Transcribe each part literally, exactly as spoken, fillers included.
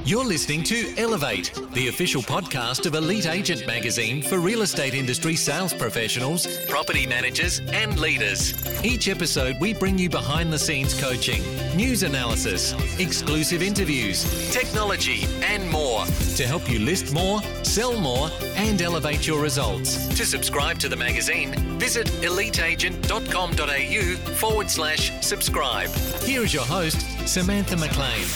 You're listening to Elevate, the official podcast of Elite Agent Magazine for real estate industry sales professionals, property managers and leaders. Each episode we bring you behind the scenes coaching, news analysis, exclusive interviews, technology and more to help you list more, sell more and elevate your results. To subscribe to the magazine, visit eliteagent.com.au forward slash subscribe. Here is your host, Samantha McLean.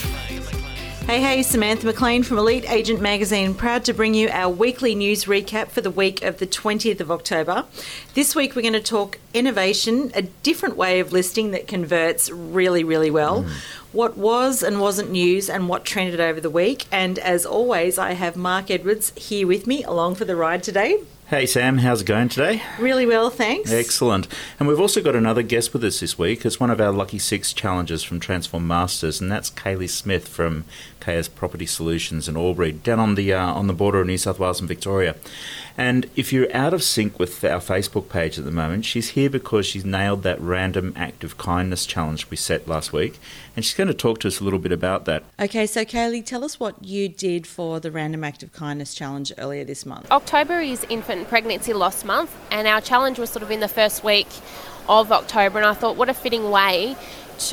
Hey, hey, Samantha McLean from Elite Agent Magazine, proud to bring you our weekly news recap for the week of the twentieth of October. This week we're going to talk innovation, a different way of listing that converts really, really well, mm. what was and wasn't news and what trended over the week. And as always, I have Mark Edwards here with me along for the ride today. Hey Sam, how's it going today? Really well, thanks. Excellent. And we've also got another guest with us this week. It's one of our Lucky Six challenges from Transform Masters, and that's Kaylee Smith from K S Property Solutions in Albury, down on the uh, on the border of New South Wales and Victoria. And if you're out of sync with our Facebook page at the moment, she's here because she's nailed that random act of kindness challenge we set last week, and she's going to talk to us a little bit about that. Okay, so Kaylee, tell us what you did for the random act of kindness challenge earlier this month. October is infant pregnancy loss month, and our challenge was sort of in the first week of October, and I thought what a fitting way to,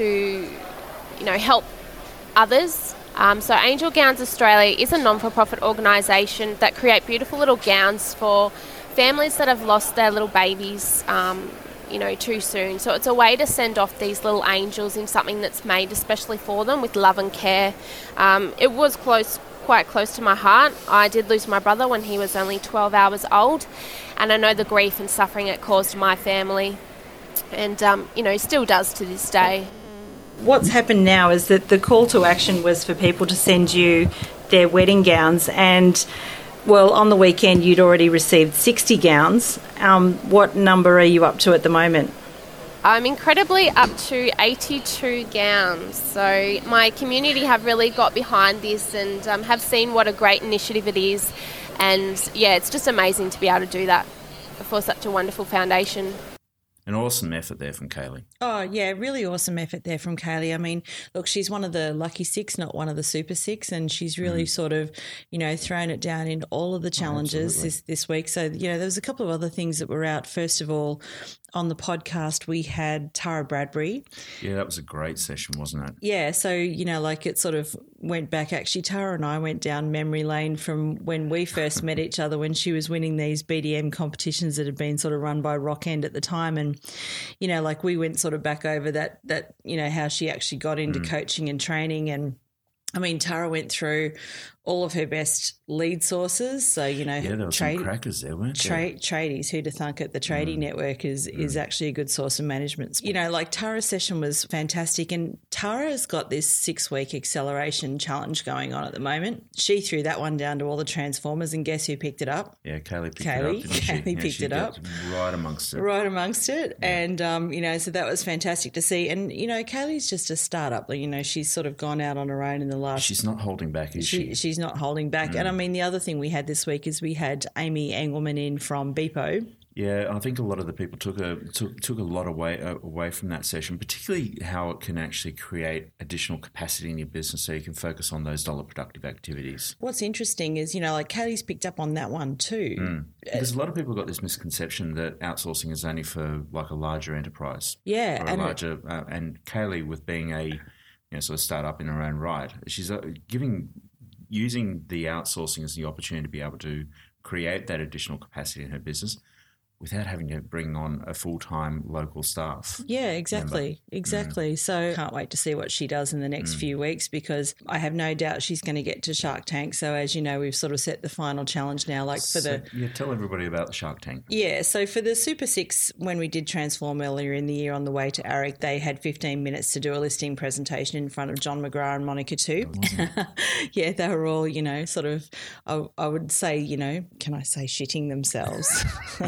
you know, help others. Um, so Angel Gowns Australia is a non-for-profit organisation that create beautiful little gowns for families that have lost their little babies, um, you know, too soon. So it's a way to send off these little angels in something that's made especially for them with love and care. Um, it was close, quite close to my heart. I did lose my brother when he was only twelve hours old, and I know the grief and suffering it caused my family, and um, you know, still does to this day. What's happened now is that the call to action was for people to send you their wedding gowns, and well, on the weekend you'd already received sixty gowns. Um, what number are you up to at the moment? I'm incredibly up to eighty-two gowns. So my community have really got behind this and um, have seen what a great initiative it is. And yeah, it's just amazing to be able to do that for such a wonderful foundation. An awesome effort there from Kaylee. Oh, yeah, really awesome effort there from Kaylee. I mean, look, she's one of the lucky six, not one of the super six, and she's really mm. sort of, you know, thrown it down in all of the challenges oh, this, this week. So, you know, there was a couple of other things that were out. First of all, on the podcast, we had Tara Bradbury. Yeah, that was a great session, wasn't it? Yeah, so, you know, like it sort of went back. Actually, Tara and I went down memory lane from when we first met each other when she was winning these B D M competitions that had been sort of run by Rock End at the time. And, you know, like we went sort of back over that, that you know, how she actually got into mm. coaching and training. And, I mean, Tara went through all of her best lead sources. So, you know, yeah, there were trade, some crackers there, weren't there? Tra- tradies, who to thunk it, the tradie mm. network is, mm. is actually a good source of management. You know, like Tara's session was fantastic, and Tara's got this six-week acceleration challenge going on at the moment. She threw that one down to all the Transformers, and guess who picked it up? Yeah, Kaylee picked Kaylee, it up, didn't Kaylee she? picked yeah, she it up. Right amongst it. Right amongst it. Yeah. And, um, you know, so that was fantastic to see. And, you know, Kaylee's just a startup. You know, she's sort of gone out on her own in the last... She's not holding back, is she? she? She's not holding back. Mm. And, I mean, the other thing we had this week is we had Amy Engelman in from Beepo. Yeah, I think a lot of the people took a took, took a lot away uh, away from that session, particularly how it can actually create additional capacity in your business so you can focus on those dollar productive activities. What's interesting is, you know, like Kaylee's picked up on that one too. Mm. Because a lot of people got this misconception that outsourcing is only for like a larger enterprise. Yeah. Or a and larger, it, uh, and Kaylee, with being a you know sort of startup in her own right, she's uh, giving using the outsourcing as the opportunity to be able to create that additional capacity in her business without having to bring on a full-time local staff. Yeah, exactly, member. exactly. Mm. So can't wait to see what she does in the next mm. few weeks, because I have no doubt she's going to get to Shark Tank. So as you know, we've sort of set the final challenge now. Like for so, the yeah, tell everybody about the Shark Tank. Yeah, so for the Super Six, when we did Transform earlier in the year on the way to ARIC, they had fifteen minutes to do a listing presentation in front of John McGrath and Monica too. Yeah, they were all, you know, sort of, I, I would say, you know, can I say shitting themselves?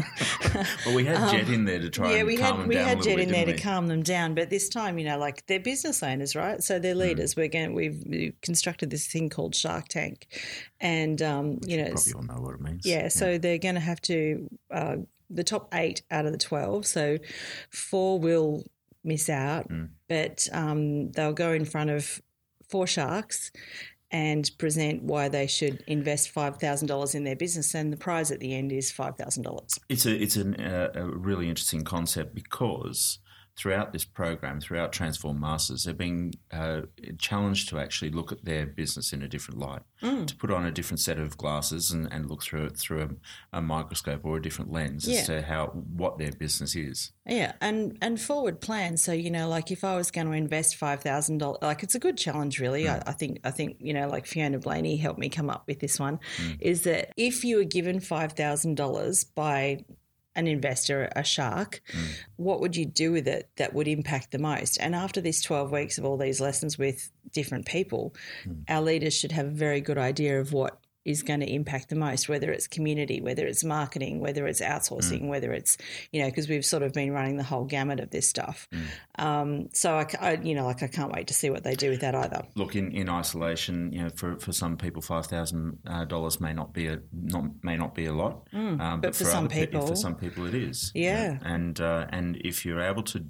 Well, we had Jet um, in there to try yeah, and we calm had, them we down had a little Jet bit, in there we? to calm them down, but this time, you know, like they're business owners, right? So they're leaders. Mm. We're going. We've, we've constructed this thing called Shark Tank, and um, Which you know, you probably all know what it means. Yeah, yeah. so they're going to have to uh, the top eight out of the twelve. So four will miss out, mm. but um, they'll go in front of four sharks. and present why they should invest five thousand dollars in their business, and the prize at the end is five thousand dollars. It's a it's an, uh, a really interesting concept because throughout this program, throughout Transform Masters, they're being uh, challenged to actually look at their business in a different light, mm. to put on a different set of glasses and, and look through it through a, a microscope or a different lens yeah. as to how what their business is. Yeah, and and forward plan. So, you know, like if I was going to invest five thousand dollars, like it's a good challenge, really. Mm. I, I think, I think you know, like Fiona Blaney helped me come up with this one, mm. is that if you were given five thousand dollars by an investor, a shark, mm. what would you do with it that would impact the most? And after these twelve weeks of all these lessons with different people, mm. our leaders should have a very good idea of what is going to impact the most, whether it's community, whether it's marketing, whether it's outsourcing, mm. whether it's, you know, because we've sort of been running the whole gamut of this stuff. Mm. Um, so, I, I, you know, like I can't wait to see what they do with that either. Look, in, in isolation, you know, for, for some people, five thousand dollars uh, may not be a not may not be a lot, mm. um, but, but for, for some other people, pe- for some people, it is. Yeah, you know? and uh, and if you're able to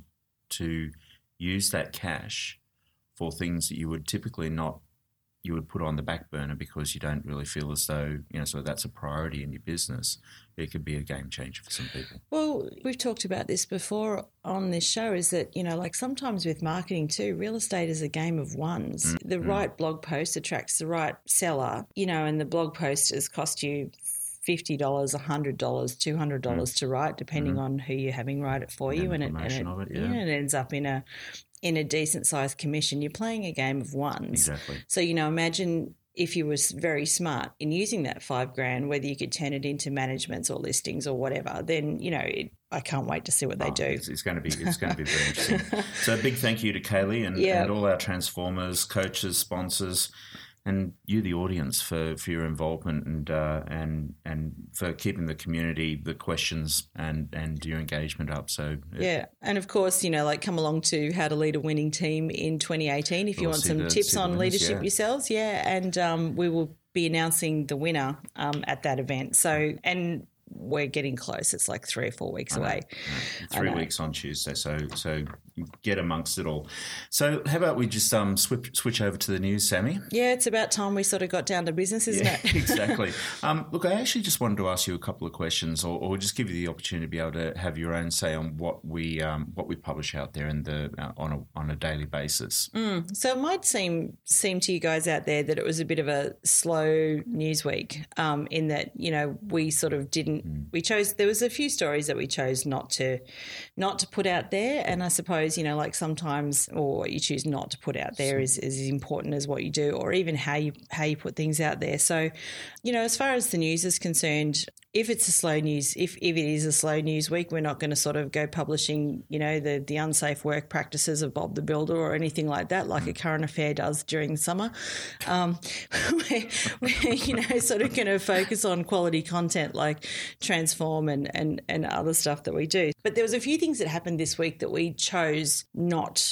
to use that cash for things that you would typically not. You would put on the back burner because you don't really feel as though, you know, so that's a priority in your business. It could be a game changer for some people. Well, we've talked about this before on this show is that, you know, like sometimes with marketing too, real estate is a game of ones. Mm-hmm. The right blog post attracts the right seller, you know, and the blog post has cost you fifty dollars, one hundred dollars, two hundred dollars mm-hmm. to write, depending mm-hmm. on who you're having write it for and you. And it, and it, of it, yeah. yeah, it ends up in a in a decent-sized commission. You're playing a game of ones. Exactly. So, you know, imagine if you were very smart in using that five grand, whether you could turn it into managements or listings or whatever, then, you know, it, I can't wait to see what they oh, do. It's, it's going to be it's going to be very interesting. So a big thank you to Kaylee and, yeah. and all our transformers, coaches, sponsors, and you, the audience, for, for your involvement and uh, and and for keeping the community, the questions and, and your engagement up. So it, yeah, and of course, you know, like come along to How to Lead a Winning Team in twenty eighteen if you we'll want some the, tips on winners, leadership yeah. yourselves. Yeah, and um, we will be announcing the winner um, at that event. So and. We're getting close. It's like three or four weeks I know, away. I know. Three weeks on Tuesday, so so get amongst it all. So how about we just um switch switch over to the news, Sammy? Yeah, it's about time we sort of got down to business, isn't yeah, it? Exactly. Um, look, I actually just wanted to ask you a couple of questions, or, or just give you the opportunity to be able to have your own say on what we um, what we publish out there in the uh, on a on a daily basis. Mm. So it might seem seem to you guys out there that it was a bit of a slow news week, um, in that you know we sort of didn't. We chose. There was a few stories that we chose not to, not to put out there, and I suppose you know, like sometimes, or what you choose not to put out there is, is as important as what you do, or even how you how you put things out there. So, you know, as far as the news is concerned, if it's a slow news, if if it is a slow news week, we're not going to sort of go publishing, you know, the the unsafe work practices of Bob the Builder or anything like that, like a current affair does during the summer. Um, we're, we're, you know, sort of going to focus on quality content like Transform and, and, and other stuff that we do. But there was a few things that happened this week that we chose not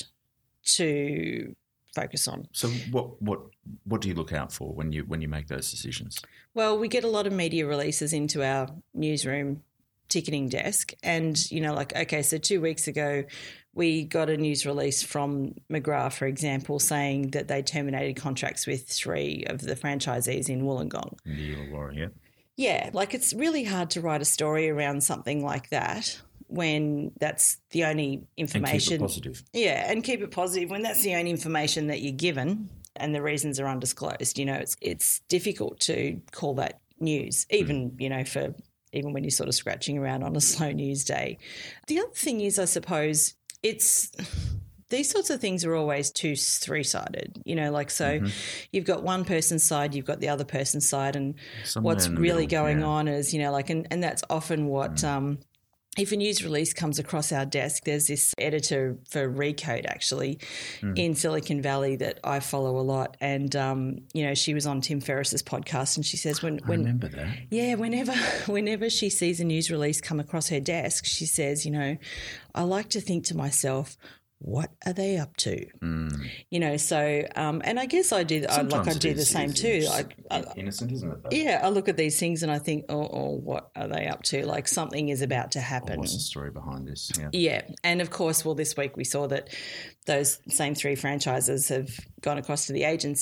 to focus on. So what what what do you look out for when you when you make those decisions? Well, we get a lot of media releases into our newsroom ticketing desk, and you know, like okay, so two weeks ago we got a news release from McGrath, for example, saying that they terminated contracts with three of the franchisees in Wollongong. In the Illawarra, yeah. Yeah, like it's really hard to write a story around something like that when that's the only information. And keep it positive. Yeah, and keep it positive when that's the only information that you're given and the reasons are undisclosed. You know, it's it's difficult to call that news, even, mm. you know, for even when you're sort of scratching around on a slow news day. The other thing is, I suppose, it's these sorts of things are always two, three-sided, you know, like so mm-hmm. you've got one person's side, you've got the other person's side, and Somewhere what's really middle, going yeah. on is, you know, like, and, and that's often what, mm. um, if a news release comes across our desk, there's this editor for Recode actually mm. in Silicon Valley that I follow a lot, and um, you know, she was on Tim Ferriss's podcast, and she says when, when I remember that, yeah, whenever whenever she sees a news release come across her desk, she says, you know, I like to think to myself, what are they up to? Mm. You know, so um, and I guess I do. I, like I do the same too. I, I, innocent, isn't it? Though? Yeah, I look at these things and I think, oh, oh, what are they up to? Like something is about to happen. Oh, what's the story behind this? Yeah. Yeah, and of course, well, this week we saw that those same three franchises have gone across to the agency.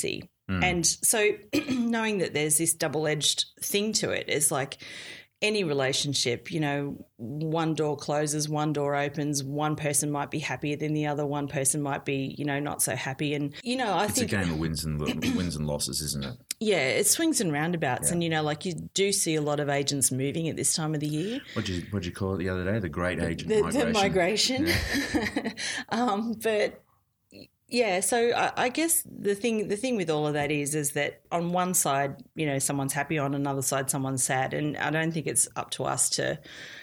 Mm. And so knowing that there's this double-edged thing to it is like any relationship, you know, one door closes, one door opens, one person might be happier than the other, one person might be, you know, not so happy. And, you know, I it's think... It's a game of wins and wins and losses, isn't it? Yeah, it swings and roundabouts. Yeah. And, you know, like you do see a lot of agents moving at this time of the year. What did you, what'd you call it the other day? The great agent the, migration. The migration. Yeah. um, but... Yeah, so I, I guess the thing the thing with all of that is is that on one side, you know, someone's happy, on another side, someone's sad, and I don't think it's up to us to,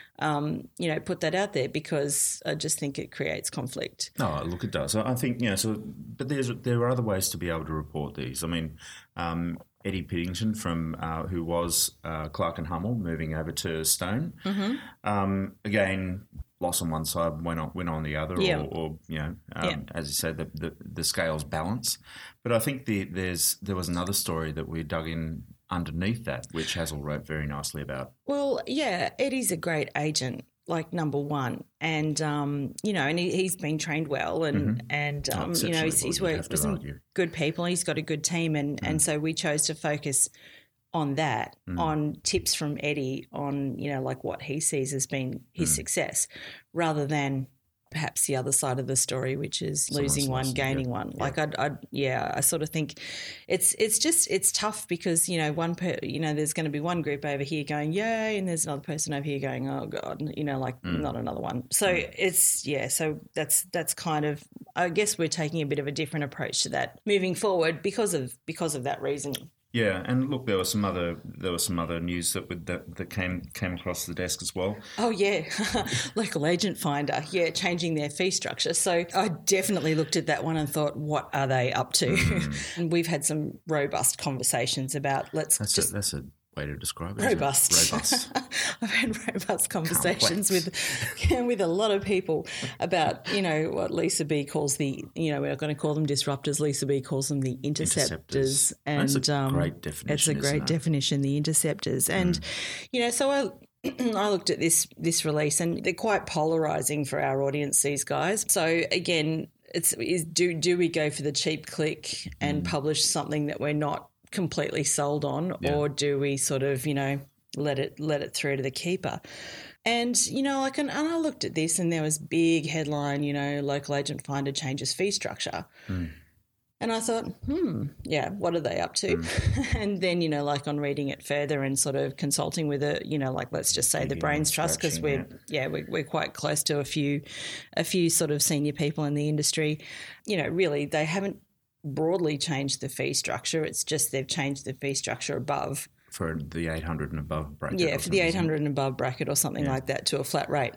um, you know, put that out there because I just think it creates conflict. No, look, it does. I think you know. So, but there's there are other ways to be able to report these. I mean, um, Eddie Piddington from uh, who was uh, Clark and Hummel moving over to Stone, mm-hmm. um, again. Loss on one side, win on, win on the other, yeah. or, or you know, um, yeah. as you said, the, the the scales balance. But I think the, there's there was another story that we dug in underneath that, which Hazel wrote very nicely about. Well, yeah, Eddie's a great agent, like number one, and um, you know, and he, he's been trained well, and mm-hmm. and um, oh, you know, he's, he's worked with some argue. good people. He's got a good team, and mm. and so we chose to focus on that, mm. on tips from Eddie on, you know, like what he sees as being his mm. success, rather than perhaps the other side of the story, which is Someone's losing one, gaining yeah. one. Like yeah. I'd, I'd, yeah, I sort of think it's it's just it's tough because, you know, one per, you know, there's going to be one group over here going yay, and there's another person over here going oh god, you know, like mm. not another one. So mm. it's yeah, so that's that's kind of I guess we're taking a bit of a different approach to that moving forward because of because of that reason. Yeah, and look, there was some other there was some other news that would, that that came came across the desk as well. Oh yeah, Local Agent Finder, yeah, changing their fee structure. So I definitely looked at that one and thought, what are they up to? Mm. And we've had some robust conversations about let's that's just a, that's a way to describe it. Robust. It? Robust. I've had robust conversations with with a lot of people about, you know, what Lisa B calls the, you know, we're not going to call them disruptors. Lisa B calls them the interceptors. interceptors. And that's a um, great definition. It's a great it? definition, the interceptors. And, mm. you know, so I I looked at this this release and they're quite polarising for our audience, these guys. So again, it's is do do we go for the cheap click and mm. publish something that we're not completely sold on, yeah. or do we sort of, you know, let it let it through to the keeper? And, you know, like, and, and I looked at this and there was big headline, you know, Local Agent Finder changes fee structure. Mm. And I thought, hmm, yeah, what are they up to? Mm. And then, you know, like on reading it further and sort of consulting with it, you know, like let's just say Maybe the Brains Trust, because we're, that. yeah, we're, we're quite close to a few, a few sort of senior people in the industry. You know, really, they haven't broadly changed the fee structure. It's just they've changed the fee structure above. For the eight hundred and above bracket. Yeah, for the eight hundred and above bracket or something yeah. like that to a flat rate.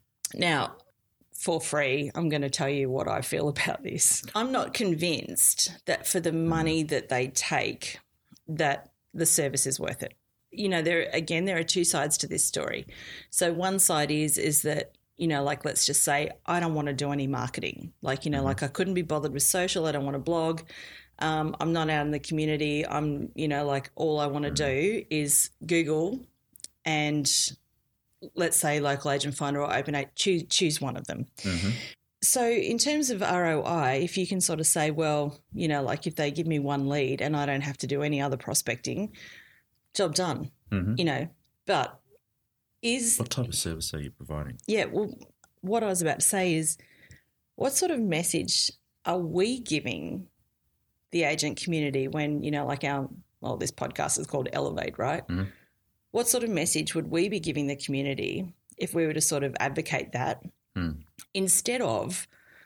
Now, for free, I'm going to tell you what I feel about this. I'm not convinced that for the money that they take, that the service is worth it. You know, there again, there are two sides to this story. So one side is is that, you know, like let's just say I don't want to do any marketing. Like, you know, mm-hmm. like I couldn't be bothered with social. I don't want to blog. Um, I'm not out in the community. I'm, you know, like all I want to mm-hmm. do is Google and let's say Local Agent Finder or OpenAid, choose, choose one of them. Mm-hmm. So in terms of R O I, if you can sort of say, well, you know, like if they give me one lead and I don't have to do any other prospecting, job done, mm-hmm. you know, but is... What type of service are you providing? Yeah, well, what I was about to say is what sort of message are we giving the agent community when, you know, like our, well, this podcast is called Elevate, right? Mm-hmm. What sort of message would we be giving the community if we were to sort of advocate that mm. instead of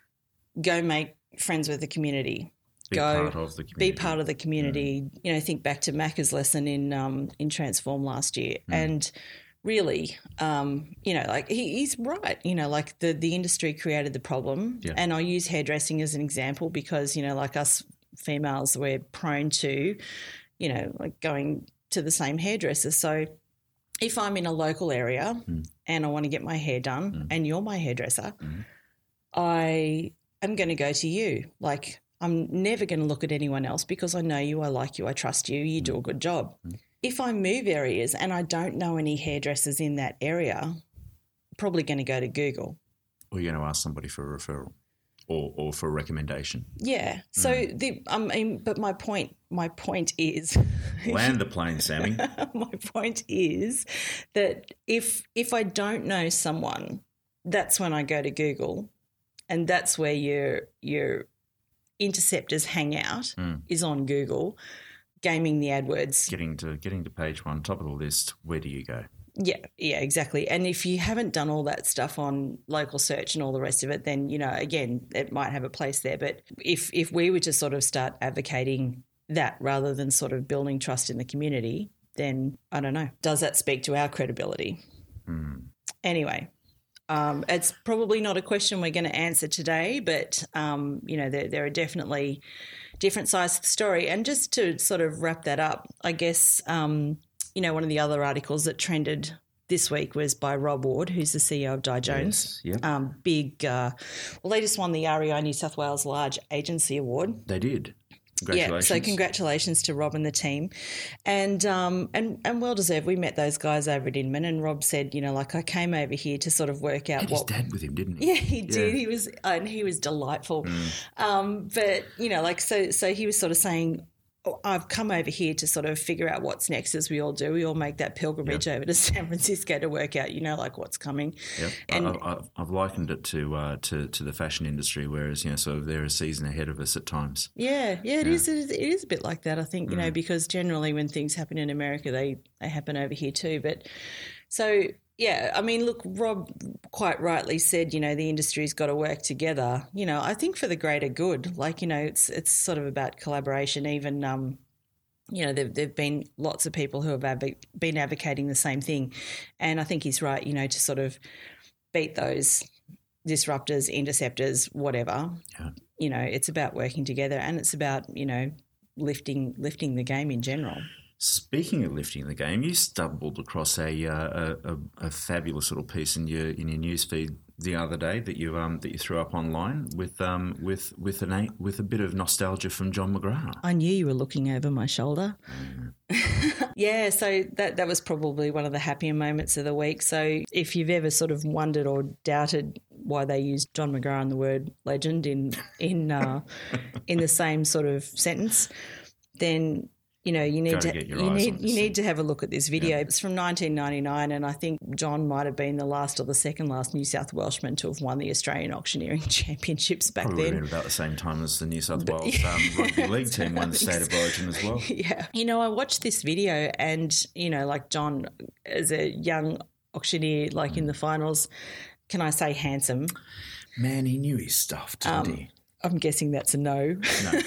go make friends with the community? Be go part of the community. Be part of the community. Mm. You know, think back to Macca's lesson in um, in Transform last year. Mm. And really, um, you know, like he, he's right. You know, like the, the industry created the problem. Yeah. And I use hairdressing as an example because, you know, like us females, we're prone to, you know, like going to the same hairdresser. So if I'm in a local area mm. and I want to get my hair done mm. and you're my hairdresser, mm. I am going to go to you. Like I'm never going to look at anyone else because I know you, I like you, I trust you, you mm. do a good job. Mm. If I move areas and I don't know any hairdressers in that area, probably going to go to Google. Or you're going to ask somebody for a referral. or, or for a recommendation. Yeah. So mm. the I mean, but my point my point is land the plane, Sammy. My point is that if if I don't know someone, that's when I go to Google, and that's where your your interceptors hang out mm. is on Google, gaming the AdWords. Getting to getting to page one, top of the list. Where do you go? Yeah, yeah, exactly. And if you haven't done all that stuff on local search and all the rest of it, then, you know, again, it might have a place there. But if if we were to sort of start advocating that rather than sort of building trust in the community, then I don't know. Does that speak to our credibility? Mm. Anyway, um, it's probably not a question we're going to answer today, but, um, you know, there, there are definitely different sides to the story. And just to sort of wrap that up, I guess um, – you know, one of the other articles that trended this week was by Rob Ward, who's the C E O of Di Jones. Yes, yep. Um, big, uh, well, they just won the R E I New South Wales Large Agency Award. They did. Congratulations. Yeah, so congratulations to Rob and the team. And um, and and well deserved. We met those guys over at Inman, and Rob said, you know, like I came over here to sort of work out Had what. His dad with him, didn't he? Yeah, he did. Yeah. He was, and he was delightful. Mm. Um, but, you know, like, so, so he was sort of saying, I've come over here to sort of figure out what's next, as we all do. We all make that pilgrimage yep. over to San Francisco to work out, you know, like what's coming. Yep. And I, I, I've likened it to, uh, to to the fashion industry, whereas, you know, sort of they're a season ahead of us at times. Yeah, yeah, it yeah. is. It is. It is a bit like that, I think, you mm. know, because generally when things happen in America, they, they happen over here too. But so, yeah, I mean, look, Rob quite rightly said, you know, the industry's got to work together. You know, I think for the greater good. Like, you know, it's it's sort of about collaboration. Even, um, you know, there have been lots of people who have adv- been advocating the same thing. And I think he's right, you know, to sort of beat those disruptors, interceptors, whatever. Yeah. You know, it's about working together, and it's about, you know, lifting lifting the game in general. Speaking of lifting the game, you stumbled across a uh, a, a fabulous little piece in your in your newsfeed the other day that you um that you threw up online with um with with an with a bit of nostalgia from John McGrath. I knew you were looking over my shoulder. Mm. Yeah, so that that was probably one of the happier moments of the week. So if you've ever sort of wondered or doubted why they used John McGrath and the word legend in in uh, in the same sort of sentence, then you know, you need to, to you need you need to have a look at this video. Yeah. It's from nineteen ninety-nine, and I think John might have been the last or the second last New South Welshman to have won the Australian Auctioneering Championships back Probably then. Probably about the same time as the New South Wales um, rugby league team won the State of Origin as well. Yeah. You know, I watched this video and, you know, like John as a young auctioneer, like mm. in the finals, can I say handsome? Man, he knew his stuff, didn't um, he? I'm guessing that's a no. No.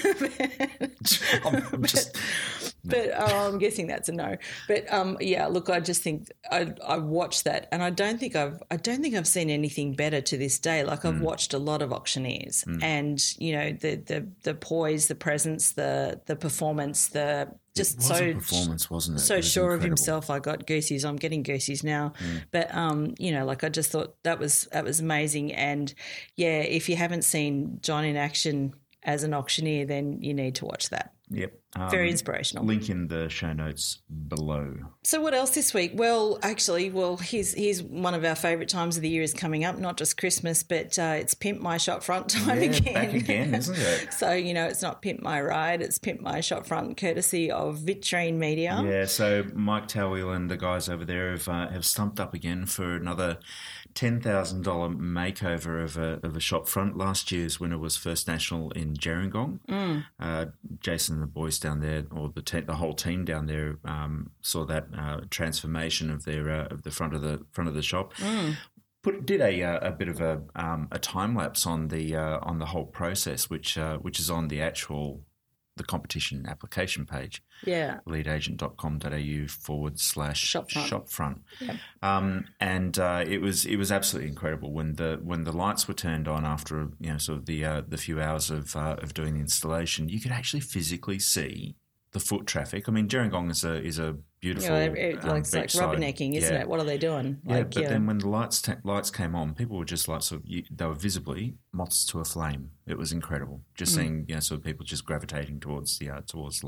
I'm just... But oh, I'm guessing that's a no. But um, yeah, look, I just think I, I watched that, and I don't think I've I don't think I've seen anything better to this day. Like I've mm. watched a lot of auctioneers, mm. and you know the, the the poise, the presence, the the performance, the just it was so a performance, wasn't it? So it was sure incredible. of himself. I got goosies. I'm getting goosies now. Mm. But um, you know, like I just thought that was that was amazing. And yeah, if you haven't seen John in action as an auctioneer, then you need to watch that. Yep. Um, Very inspirational. Link in the show notes below. So what else this week? Well, actually, well, here's, here's one of our favourite times of the year is coming up, not just Christmas, but uh, it's Pimp My Shop Front time yeah, again. back again, isn't it? So, you know, it's not Pimp My Ride, it's Pimp My Shop Front, courtesy of Vitrine Media. Yeah, so Mike Towell and the guys over there have uh, have stumped up again for another ten thousand dollars makeover of a, of a shop front. Last year's winner was First National in Gerringong. Mm. Uh, Jason and the boys down there, or the te- the whole team down there, um, saw that uh, transformation of their uh, of the front of the front of the shop. Mm. Put did a uh, a bit of a um, a time lapse on the uh, on the whole process, which uh, which is on the actual the competition application page. Yeah. leadagent.com.au forward slash shopfront. shopfront. Yep. Um, and uh, it was it was absolutely incredible when the when the lights were turned on after you know sort of the uh, the few hours of uh, of doing the installation. You could actually physically see the foot traffic. I mean, Gerringong is a is a beautiful. Yeah, it, um, like, it's like rubbernecking, isn't yeah. it? What are they doing? Yeah, like, but yeah. then when the lights ta- lights came on, people were just like sort of you, they were visibly moths to a flame. It was incredible, just mm. seeing you know sort of people just gravitating towards the uh, towards the light.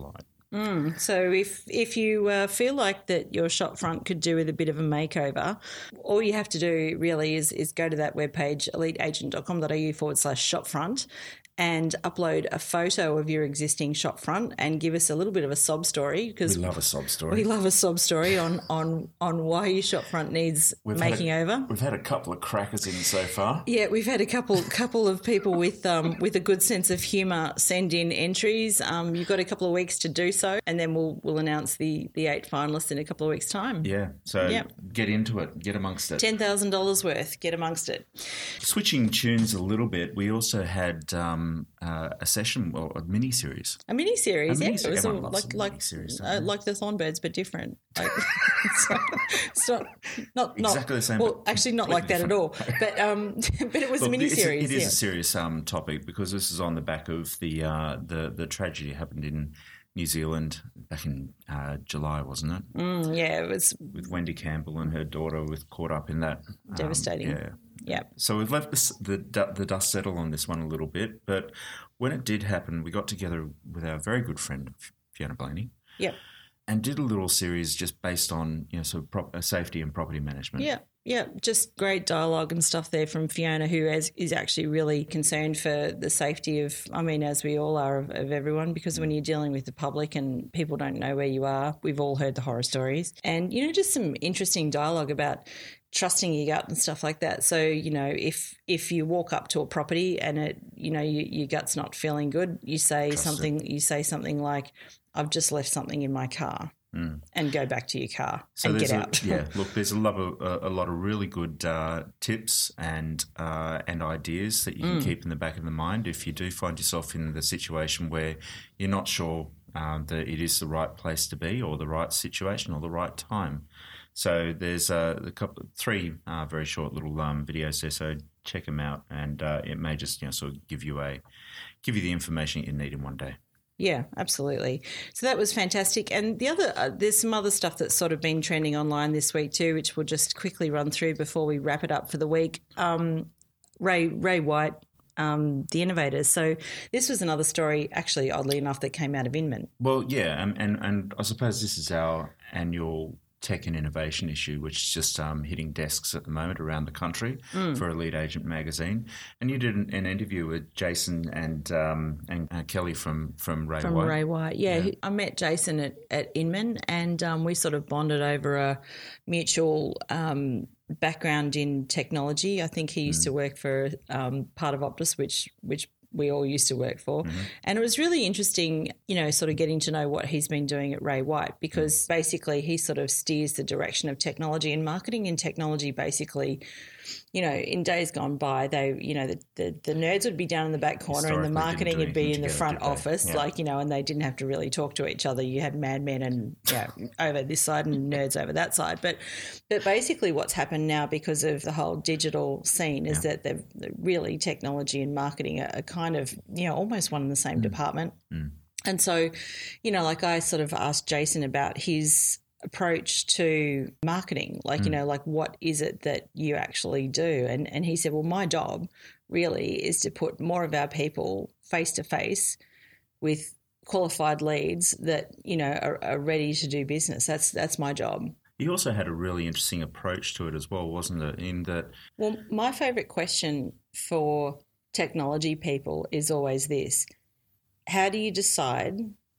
Mm, so if if you uh, feel like that your shopfront could do with a bit of a makeover, all you have to do really is is go to that webpage, eliteagent.com.au forward slash shopfront, and upload a photo of your existing shopfront and give us a little bit of a sob story, because We love a sob story. we love a sob story on on on why your shopfront needs We've had making a- over. We've had a couple of crackers in so far. Yeah, we've had a couple couple of people with um, with a good sense of humour send in entries. Um, you've got a couple of weeks to do so, and then we'll we'll announce the the eight finalists in a couple of weeks' time. Yeah, so Yep. get into it, get amongst it. ten thousand dollars worth. Get amongst it. Switching tunes a little bit, we also had um, uh, a session, well, a mini series. A mini series, A yeah. mini-series. It was a, Everyone loves like a like mini-series, don't uh, they? like the Thornbirds, but different. Like, it's not, it's not not not Exactly the same, Well, but actually, not like that at all. But um, but it was a Look, mini it's a- series. It is yeah. a serious um, topic, because this is on the back of the uh, the the tragedy that happened in New Zealand back in uh, July, wasn't it? Mm, yeah, it was With Wendy Campbell and her daughter, with caught up in that. Um, devastating. yeah. Yeah. So we've left this, the du- the dust settle on this one a little bit, but when it did happen, we got together with our very good friend Fiona Blaney Yep. and did a little series just based on, you know, sort of prop- uh, safety and property management. Yeah, yeah, just great dialogue and stuff there from Fiona, who is, is actually really concerned for the safety of, I mean, as we all are, of, of everyone, because when you're dealing with the public and people don't know where you are, we've all heard the horror stories. And, you know, just some interesting dialogue about trusting your gut and stuff like that. So, you know, if if you walk up to a property and it, you know, you, your gut's not feeling good, you say Trust something, you say something like, I've just left something in my car. Mm. And go back to your car So and there's get a, out. yeah, look, there's a lot of a, a lot of really good uh, tips and uh, and ideas that you can Mm. keep in the back of the mind if you do find yourself in the situation where you're not sure um, that it is the right place to be, or the right situation, or the right time. So there's uh, a couple, three uh, very short little um, videos there. So check them out, and uh, it may just, you know, sort of give you a give you the information you need in one day. Yeah, absolutely. So that was fantastic. And the other, uh, there's some other stuff that's sort of been trending online this week too, which we'll just quickly run through before we wrap it up for the week. Um, Ray Ray White, um, the innovators. So this was another story, actually, oddly enough, that came out of Inman. Well, yeah, and, and, and I suppose this is our annual tech and innovation issue, which is just um, hitting desks at the moment around the country Mm. for Elite Agent magazine. And you did an, an interview with Jason and um, and uh, Kelly from from Ray From White. Ray White. Yeah, Yeah. he- I met Jason at, at Inman, and um, we sort of bonded over a mutual um, background in technology. I think he used to work for um, part of Optus, which which we all used to work for. And it was really interesting, you know, sort of getting to know what he's been doing at Ray White, because basically he sort of steers the direction of technology, and marketing and technology basically, you know, in days gone by, they, you know, the, the, the nerds would be down in the back corner and the Historically marketing didn't do would be in anything the together, front did they? office, Yeah. like, you know, and they didn't have to really talk to each other. You had madmen and, you know, over this side and nerds over that side. But but basically what's happened now, because of the whole digital scene, is that they've really technology and marketing are, are kind of, you know, almost one in the same department. Mm. And so, you know, like I sort of asked Jason about his approach to marketing, like, you know, like what is it that you actually do? And and he said, well, my job really is to put more of our people face to face with qualified leads that, you know, are, are ready to do business. That's that's my job. He also had a really interesting approach to it as well, wasn't it? In that, Well, my favourite question for technology people is always this: how do you decide,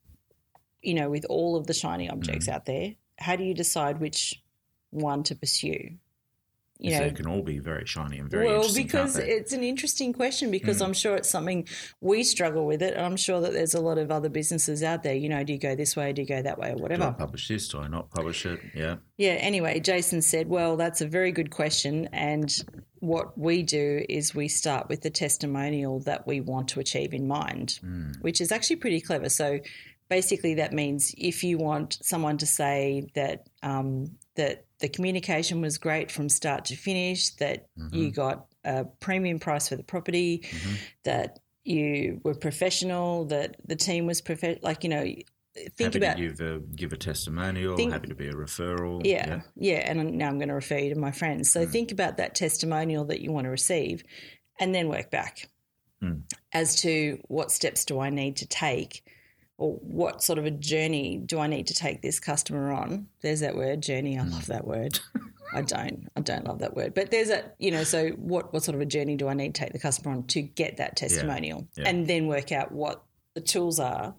you know, with all of the shiny objects out there, how do you decide which one to pursue? You know, they can all be very shiny and very well, interesting, because can't they? it's an interesting question, because I'm sure it's something we struggle with it, and I'm sure that there's a lot of other businesses out there. You know, do you go this way, do you go that way, or Do I whatever? publish this? Do I not publish it? Yeah. Yeah, anyway, Jason said, well, that's a very good question, and what we do is we start with the testimonial that we want to achieve in mind, which is actually pretty clever. So basically that means if you want someone to say that um, that the communication was great from start to finish, that you got a premium price for the property, that you were professional, that the team was prof- like, you know, think happy about to give a, give a testimonial, Think- happy to be a referral. yeah, yeah, and now I'm going to refer you to my friends. So think about that testimonial that you want to receive, and then work back Mm. as to what steps do I need to take, or what sort of a journey do I need to take this customer on? There's that word, journey. I love that word. I don't. I don't love that word. But there's a, you know, so what, what sort of a journey do I need to take the customer on to get that testimonial Yeah. Yeah. and then work out what the tools are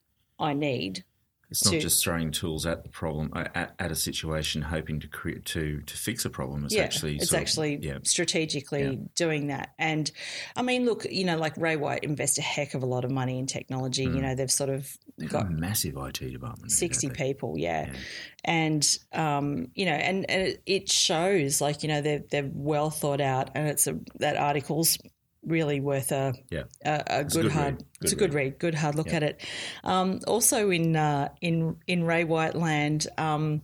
I need. It's not to- just throwing tools at the problem, at, at a situation, hoping to create to to fix a problem. It's yeah, actually it's sort of- actually yeah. strategically Yeah. doing that. And I mean, look, you know, like Ray White invests a heck of a lot of money in technology. Mm. You know, they've sort of They've got got a massive I T department. sixty don't they? people, yeah. Yeah. And, um, you know, and, and it- it shows like, you know, they're, they're well thought out, and it's a, that article's really worth a, Yeah. a, a It's a good, good hard, read. Good it's a good read. read, good hard look at it. Um, also in, uh, in, in Ray White land, um,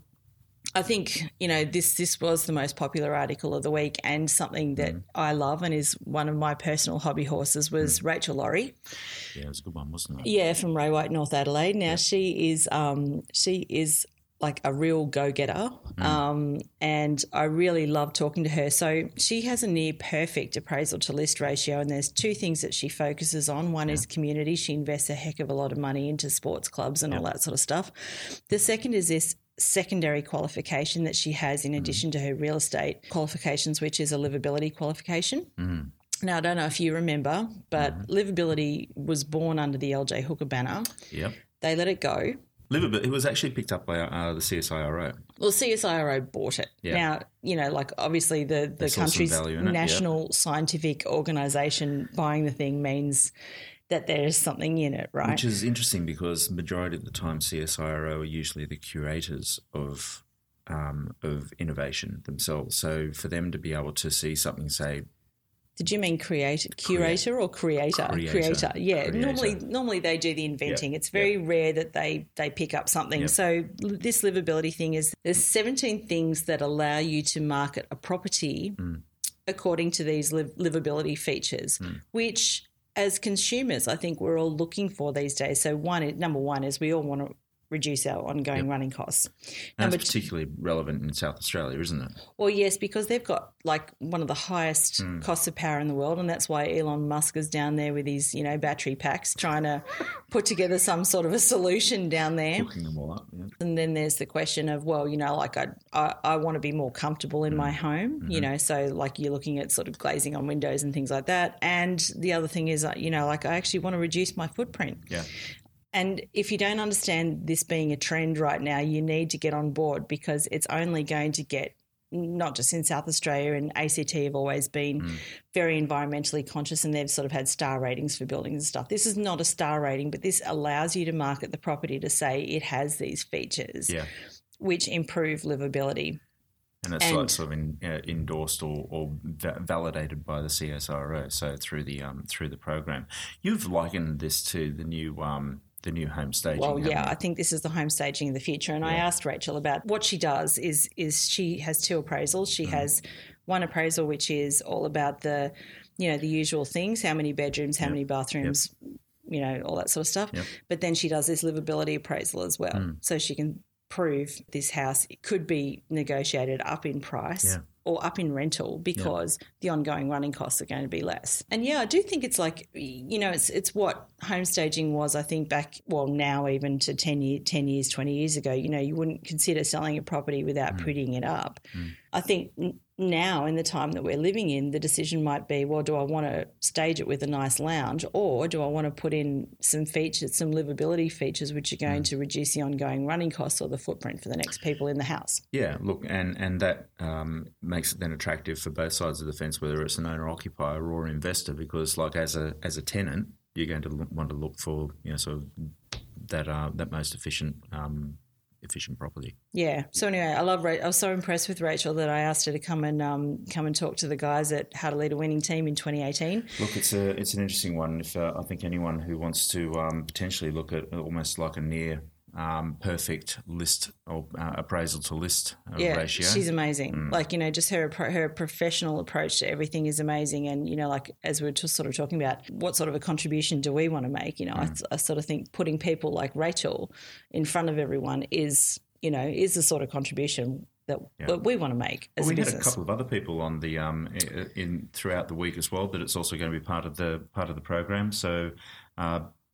I think, you know, this this was the most popular article of the week, and something that Mm. I love and is one of my personal hobby horses was Rachel Laurie. Yeah, it was a good one, wasn't it? Yeah, from Ray White, North Adelaide. Now she is um, she is like a real go-getter, um, and I really love talking to her. So she has a near perfect appraisal to list ratio, and there's two things that she focuses on. One is community. She invests a heck of a lot of money into sports clubs and all that sort of stuff. The second is this secondary qualification that she has in addition to her real estate qualifications, which is a livability qualification. Mm. Now, I don't know if you remember, but Mm-hmm. livability was born under the L J Hooker banner. Yep. They let it go. Liverpool, it was actually picked up by uh, the C S I R O. Well, C S I R O bought it. Yeah. Now, you know, like obviously the, the saw some country's value in it, national scientific organisation buying the thing means that there's something in it, right? Which is interesting because majority of the time C S I R O are usually the curators of um, of innovation themselves. So for them to be able to see something, say, Did you mean create, curator or creator? Creator. Yeah. Creator. Normally, normally they do the inventing. Yeah. It's very rare that they they pick up something. Yeah. So this livability thing is there's seventeen things that allow you to market a property Mm. according to these liv- livability features, Mm. which as consumers, I think we're all looking for these days. So one, number one is we all want to reduce our ongoing Yep. running costs. and Number it's particularly relevant in South Australia, isn't it? Well, yes, because they've got like one of the highest Hmm. costs of power in the world, and that's why Elon Musk is down there with his, you know, battery packs trying to put together some sort of a solution down there. Hooking them all up. Yeah. And then there's the question of, well, you know, like I I, I want to be more comfortable in my home, Mm-hmm. you know, so like you're looking at sort of glazing on windows and things like that. And the other thing is, uh, you know, like I actually want to reduce my footprint. Yeah. And if you don't understand this being a trend right now, you need to get on board because it's only going to get, not just in South Australia, and A C T have always been Mm. very environmentally conscious, and they've sort of had star ratings for buildings and stuff. This is not a star rating, but this allows you to market the property to say it has these features Yeah. which improve livability. And it's And- like sort of in, uh, endorsed or, or va- validated by the C S I R O. So through the um, through the program, you've likened this to the new um, the new home staging. Well, haven't yeah, you? I think this is the home staging of the future. And I Yeah. asked Rachel about what she does is is she has two appraisals. She Mm. has one appraisal which is all about the, you know, the usual things, how many bedrooms, how Yep. many bathrooms, you know, all that sort of stuff. Yep. But then she does this livability appraisal as well. Mm. So she can prove this house could be negotiated up in price. Yeah. Or up in rental because the ongoing running costs are going to be less. And yeah, I do think it's like, you know, it's it's what home staging was, I think, back, well, now even to ten, year, ten years, twenty years ago. You know, you wouldn't consider selling a property without Mm. prettying it up. Mm. I think n- now in the time that we're living in, the decision might be, well, do I want to stage it with a nice lounge, or do I want to put in some features, some livability features which are going Mm. to reduce the ongoing running costs or the footprint for the next people in the house? Yeah, look, and and that um, makes it then attractive for both sides of the fence, whether it's an owner occupier or an investor, because like as a as a tenant, you're going to look, want to look for, you know, sort of that uh, that most efficient um, efficient property. Yeah. So anyway, I love. Ra- I was so impressed with Rachel that I asked her to come and um, come and talk to the guys at How to Lead a Winning Team in twenty eighteen. Look, it's a it's an interesting one. If uh, I think anyone who wants to um, potentially look at almost like a near um, perfect list or uh, appraisal to list uh, Yeah, ratio. she's amazing. Mm. Like, you know, just her appro- her professional approach to everything is amazing. And, you know, like as we we're just sort of talking about, what sort of a contribution do we want to make? You know, Mm. I, I sort of think putting people like Rachel in front of everyone is, you know, is the sort of contribution that, Yeah. that we want to make as Well, we a had business. a couple of other people on the um, in throughout the week as well, but it's also going to be part of the part of the program. So uh,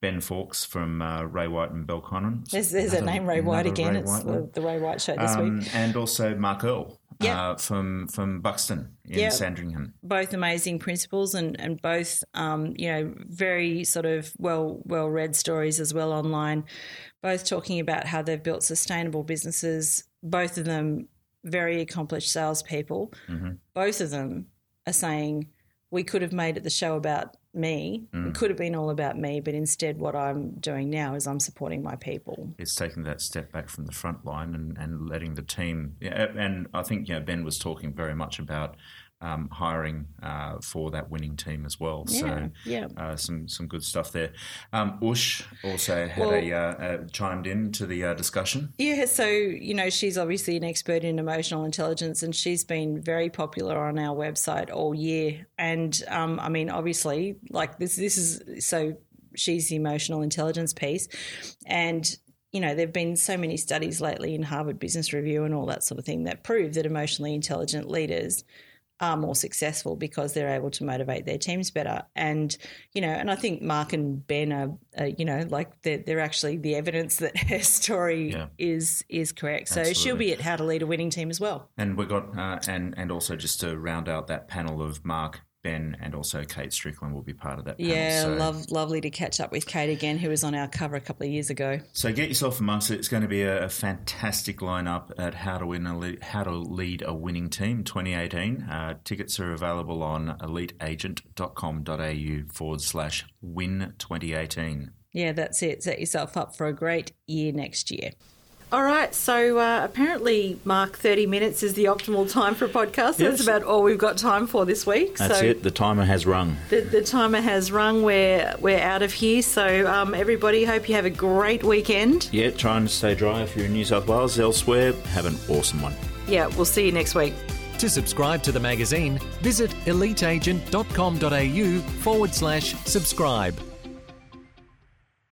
Ben Fawkes from uh, Ray White and Belconnen. There's, there's a name, Ray White again. Ray it's White the, the Ray White show this um, week. And also Mark Earle yep. uh, from from Buxton in yep. Sandringham. Both amazing principals and, and both, um, you know, very sort of well, well-read stories as well online, both talking about how they've built sustainable businesses, both of them very accomplished salespeople. Mm-hmm. Both of them are saying, we could have made it the show about me. Mm. It could have been all about me, but instead what I'm doing now is I'm supporting my people. It's taking that step back from the front line and, and letting the team yeah, – and I think, you know, Ben was talking very much about um, hiring uh, for that winning team as well. Yeah, so yeah. Uh, some some good stuff there. Um, Ush also had well, a uh, uh, chimed in to the uh, discussion. Yeah, so, you know, she's obviously an expert in emotional intelligence and she's been very popular on our website all year. And, um, I mean, obviously, like this, this is – so she's the emotional intelligence piece and – you know, there have been so many studies lately in Harvard Business Review and all that sort of thing that prove that emotionally intelligent leaders are more successful because they're able to motivate their teams better. And, you know, and I think Mark and Ben are, are you know, like they're, they're actually the evidence that her story yeah. is is correct. So Absolutely. She'll be at How to Lead a Winning Team as well. And we've got, uh, and, and also just to round out that panel of Mark, Ben and also Kate Strickland will be part of that panel. Yeah, so, love, lovely to catch up with Kate again, who was on our cover a couple of years ago. So get yourself amongst it. It's going to be a, a fantastic lineup at How to Win a Le- How to Lead a Winning Team twenty eighteen. Uh, tickets are available on eliteagent.com.au forward slash win 2018. Yeah, that's it. Set yourself up for a great year next year. All right, so uh, apparently, Mark, thirty minutes is the optimal time for a podcast. Yes. That's about all we've got time for this week. That's so it. The timer has rung. The, the timer has rung. We're, we're out of here. So, um, everybody, hope you have a great weekend. Yeah, try and stay dry if you're in New South Wales. Elsewhere, have an awesome one. Yeah, we'll see you next week. To subscribe to the magazine, visit eliteagent.com.au forward slash subscribe.